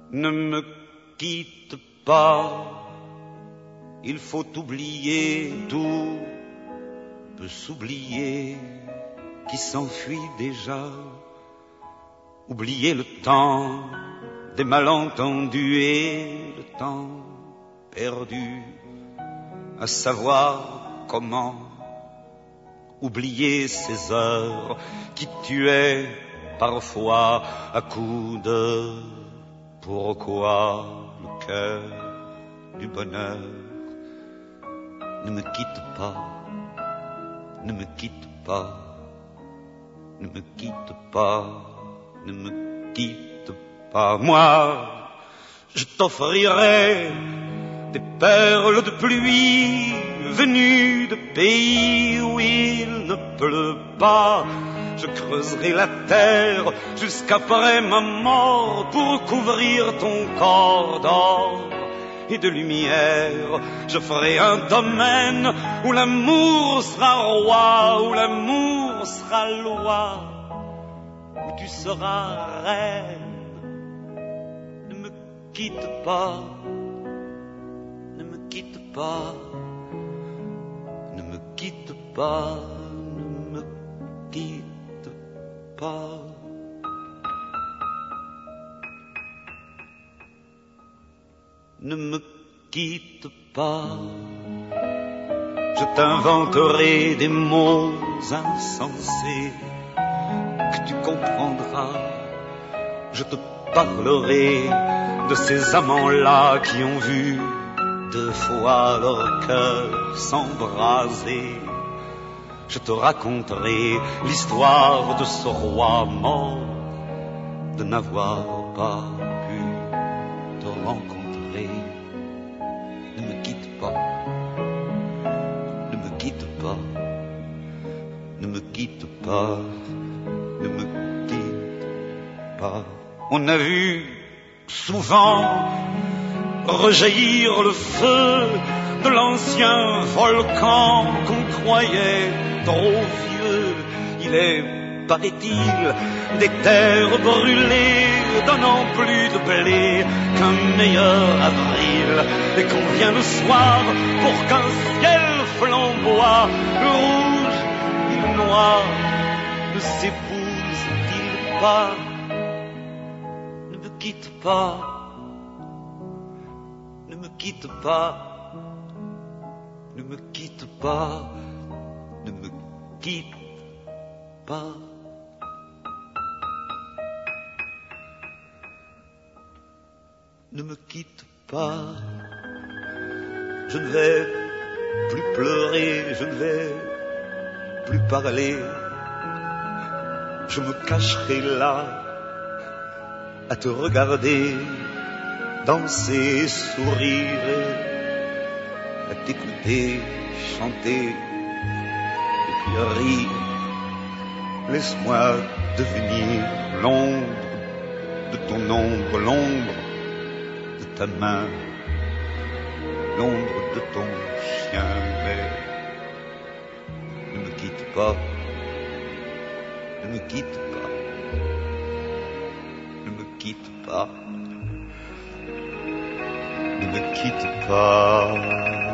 Ne me quitte pas, il faut oublier, tout peut s'oublier qui s'enfuit déjà. Oublier le temps des malentendus et le temps perdu à savoir comment. Oublier ces heures qui tuaient parfois à coups de pourquoi le cœur du bonheur. Ne me quitte pas, ne me quitte pas, ne me quitte pas, ne me quitte pas. Moi, je t'offrirai des perles de pluie venues de pays où il ne pleut pas. Je creuserai la terre jusqu'après ma mort pour couvrir ton corps d'or et de lumière. Je ferai un domaine où l'amour sera roi, où l'amour sera loi, où tu seras reine. Ne me quitte pas, ne me quitte pas, ne me quitte pas, ne me quitte pas. Ne me quitte pas, je t'inventerai des mots insensés que tu comprendras. Je te parlerai de ces amants-là qui ont vu 2 fois leur cœur s'embraser. Je te raconterai l'histoire de ce roi mort de n'avoir pas pu te rencontrer. Ne me quitte pas, ne me quitte pas, ne me quitte pas, ne me quitte pas. On a vu souvent rejaillir le feu de l'ancien volcan qu'on croyait trop vieux. Il est, paraît-il, des terres brûlées donnant plus de blé qu'un meilleur avril, et qu'on vient le soir pour qu'un ciel flamboie. Le rouge et le noir ne s'épousent-ils pas? Ne me quitte pas, ne me quitte pas, ne me quitte pas, ne me quitte pas. Ne me quitte pas, je ne vais plus pleurer, je ne vais plus parler. Je me cacherai là à te regarder danser et sourire, à t'écouter chanter et puis rire. Laisse-moi devenir l'ombre de ton ombre, l'ombre de ta main, l'ombre de ton chien. Mais ne me quitte pas, ne me quitte pas, ne me quitte pas, ne me quitte pas.